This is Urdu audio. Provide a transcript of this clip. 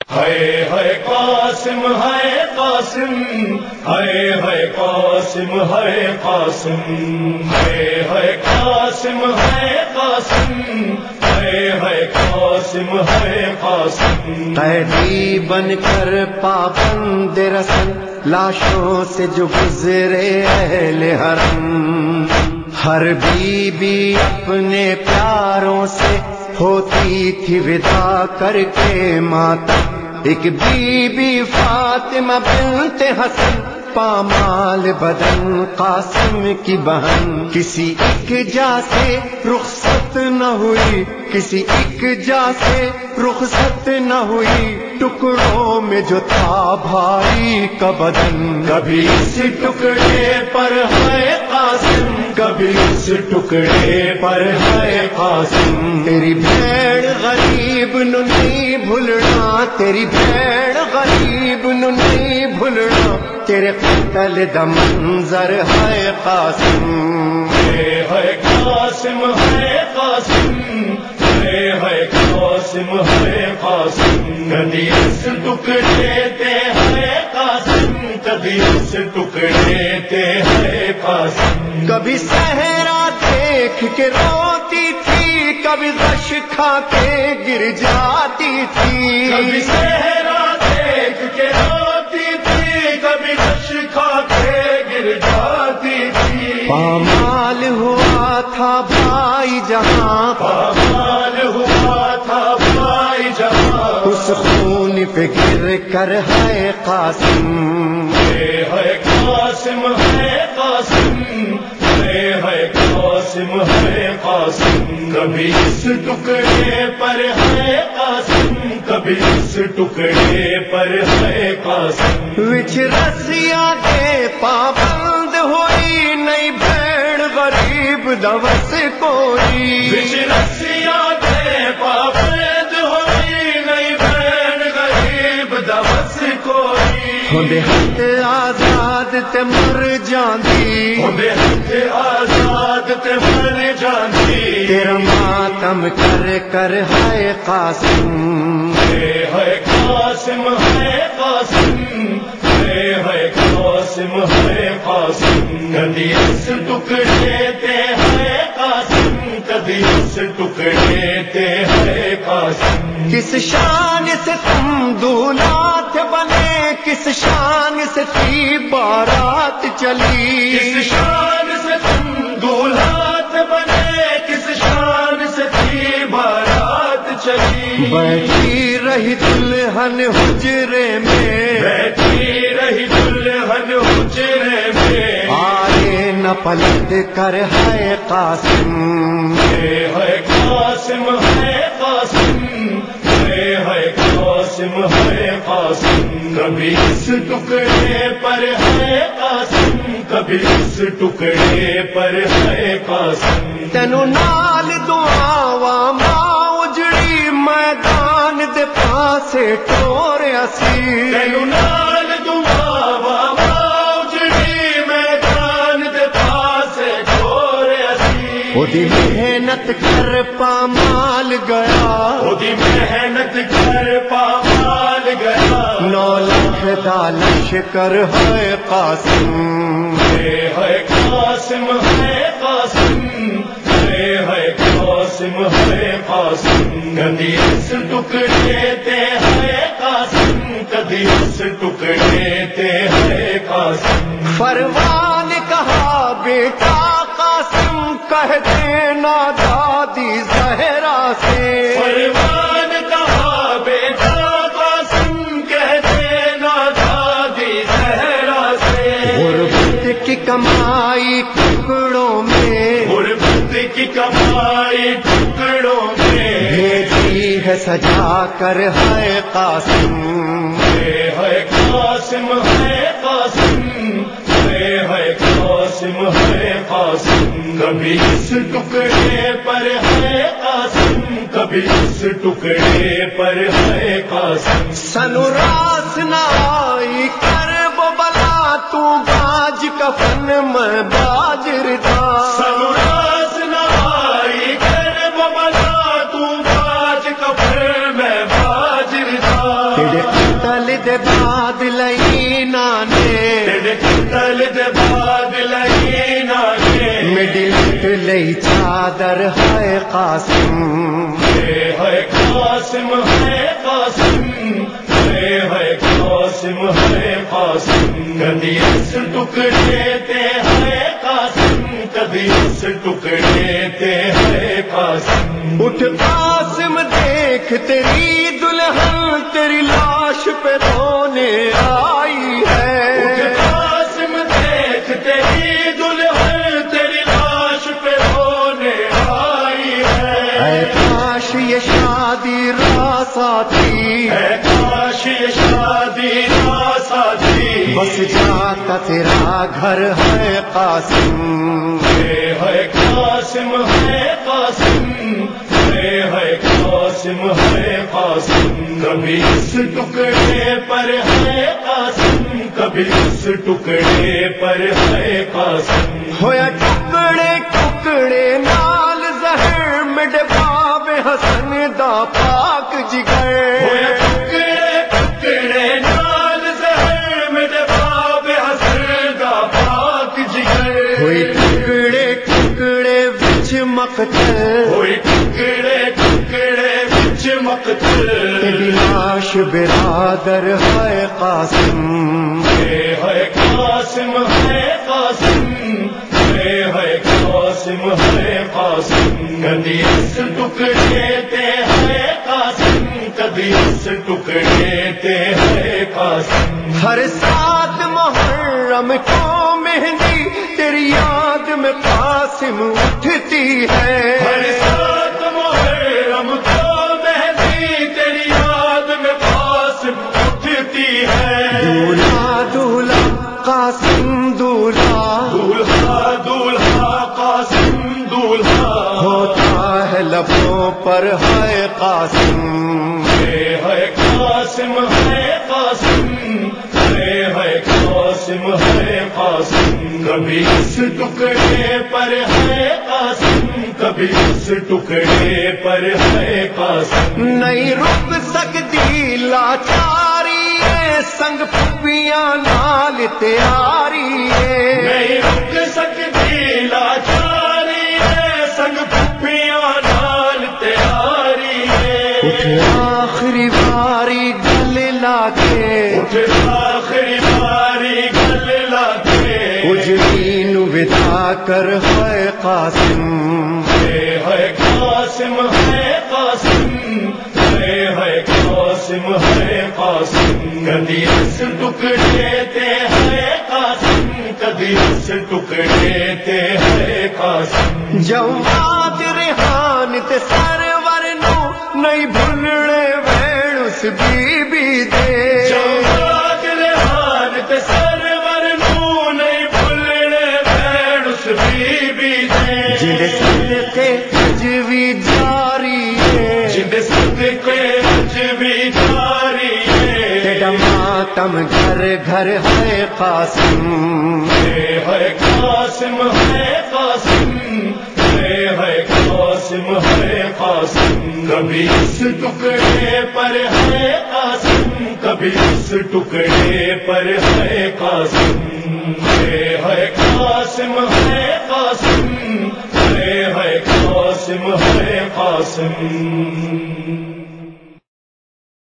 ہے قاسم ہے قاسم ہے قاسم ہے قاسم ہے قاسم ہے قاسم ہے قاسم ہے قاسم قیدی بن کر پابند رسل لاشوں سے جو گزرے اہل حرم، ہر بی بی اپنے پیاروں سے ہوتی تھی ودا کر کے ماتم، ایک بی بی فاطمہ بنت حسن پامال بدن قاسم کی بہن، کسی ایک جا سے رخصت نہ ہوئی، کسی ایک جا سے رخصت نہ ہوئی، ٹکڑوں میں جو تھا بھائی کا بدن، کبھی اس ٹکڑے پر ہے قاسم، کبھی اس ٹکڑے پر ہے قاسم تیری بھیڑ غریب نو نہیں بھولنا، تیری بھیڑ غریب نو نہیں بھولنا، تیرے قتل دا منظر ہے قاسم ہے قاسم ہے قاسم ہے قاسم ہے قاسم کبھی اس ٹکڑے تے ہے قاسم، کبھی اس ٹکڑے تے ہے قاسم کبھی صحرا دیکھ کے روتی تھی، کبھی غش کھا کے گر جاتی تھی، کبھی صحرا دیکھ کے روتی تھی، کبھی غش کھا کے گر جاتی تھی، پامال ہوا تھا بھائی جہاں، پامال ہوا تھا بھائی جہاں، اس خون پہ گر کر ہے قاسم ہے قاسم ہے قاسم ہے قاسم ہے قاسم کبھی اس ٹکڑے پر ہے قاسم، کبھی اس ٹکڑے پر ہے قاسم وچ رسیاں دے پابند ہوئی، نہیں بھیڑ غریب دوس کوئی، وچ رسیاں دے پابند ہوئی، نہیں بھیڑ غریب دوس کوئی، ہوندے ہاتھ آزاد تے مر جاندی، ہوندے ہاتھ آزاد تے مر جاندی، تیرا ماتم کر کر ہے قاسم ہے قاسم ہے قاسم ہے قاسم ہے قاسم کبھی اس ٹکڑے تے ہے قاسم، کبھی اس ٹکڑے تے ہے قاسم کس شان سے تم دولات بنے، کس شان سے تھی بارات چلی، کس شان سے تم دولات بنے، کس شان سے تھی بارات چلی، بیٹھی رہی دلہن حجرے میں، بیٹھی رہی دلہن حجرے میں، آئے نہ پلٹ کر ہے قاسم ہے قاسم ہے قاسم ہے قاسم ہے قاسم کبھی اس ٹکڑے پر ہے قاسم، کبھی اس ٹکڑے پر ہے قاسم تینو نال دعاواں ماں اجڑی، میدان دے پاسے ٹوریا سی، تینو نال دعاواں ماں اجڑی، میدان دے پاسے ٹوریا سی، اودی محنت کر پامال گیا، اودی محنت کر پامال گیا، 9 لاکھ دا لشکر ہے قاسم ہے قاسم ہے قاسم ہے قاسم ہے قاسم کبھی اس ٹکڑے تے ہے قاسم، کبھی اس ٹکڑے تے ہے قاسم فروان کہا بیٹا قاسم کہہ دینا دادی زہرا سے، پروان کہا بیٹا قاسم کہہ دینا دادی زہرا سے، غربت کی کمائی ٹکڑوں میں، غربت کی کمائی ٹکڑوں میں، بھیجی ہے سجا کر ہے قاسم ہے قاسم ہے قاسم ہے قاسم ہے قاسم کبھی اس ٹکڑے پر ہے قاسم، کبھی اس ٹکڑے پر ہے قاسم سنو راس نہ آئی کر وہ بلا، تو باج کفن میں باجر تھا، سنوراس نہ آئی کر ببلا، تو باج کفر میں باجر تھا، قتل دے بعد لئی نانے قتل دے بعد لئی نانے مڈلٹ لئی چادر ہے قاسم ہے قاسم ہے قاسم ہے قاسم ہے قاسم کبھی اس ٹکڑے تے ہے قاسم کبھی اس ٹکڑے تے ہے قاسم اٹھ قاسم دیکھ تیری دلہن تیری لاش پہ رونے آئی ہے اٹھ قاسم دیکھ تیری دلہن تیری لاش پہ رونے آئی ہے کاش یہ شادی راس آتی کاش یہ شادی راس آتی بس جاتا تیرا گھر ہے قاسم ہے قاسم ہے قاسم ہے قاسم ہے قاسم کبھی اس ٹکڑے پر ہے قاسم کبھی اس ٹکڑے پر ہے قاسم ہویا ٹکڑے ٹکڑے نال زہر میرے باب حسن دا پاک جگر ہویا ٹکڑے ٹکڑے نال زہر میرے باب حسن دا پاک جگر ہوئی ٹکڑے ٹکڑے وچ مقتل ہوئی ٹکڑے ٹکڑے وچ مقتل تیری لاش برادر ہے قاسم ہے قاسم ہے قاسم ہے قاسم ہے قاسم کبھی اس ٹکڑے تے ہے قاسم کبھی اس ٹکڑے تے ہے قاسم ہر سات محرم کو مہندی تیری یاد میں قاسم اٹھتی ہے ہر سات محرم کو مہندی تیری یاد میں قاسم اٹھتی ہے دولہا دولہا قاسم دولہا دولہا دولہا قاسم دولہا ہوتا ہے لبوں پر ہے قاسم ہے قاسم ہے قاسم ہے قاسم ہے قاسم کبھی اس ٹکڑے پر ہے قاسم کبھی اس ٹکڑے پر ہے قاسم نہیں رک سکتی لاچاری ہے سنگ پھپیاں نال تیاری ہے نہیں رک سکتی لاچاری ہے سنگ پھپیاں نال تیاری ہے اٹھ آخری باری گلے لا کے اٹھ آخری باری گل لاتے اجڑی نو ودا کر ہے قاسم ہے قاسم ہے قاسم ہے قاسم ہے قاسم کبھی اس ٹکڑے تے ہے قاسم کبھی اس ٹکڑے تے ہے قاسم جواد ریحان تے سرور نو نہیں بھولنے وین اس بی بی دے جواد ریحان تے سرور نو نہیں بھولنے بھیڑ اس بی بی دے جن صدقے اج بھی جاری ہے جن صدقے اج بھی جاری ہے تیرا ماتم گھر گھر ہے قاسم ہے قاسم ہے قاسم ہے قاسم ہے قاسم کبھی اس ٹکڑے پر ہے قاسم کبھی اس ٹکڑے پر ہے قاسم ہے قاسم ہے قاسم ہے قاسم ہے قاسم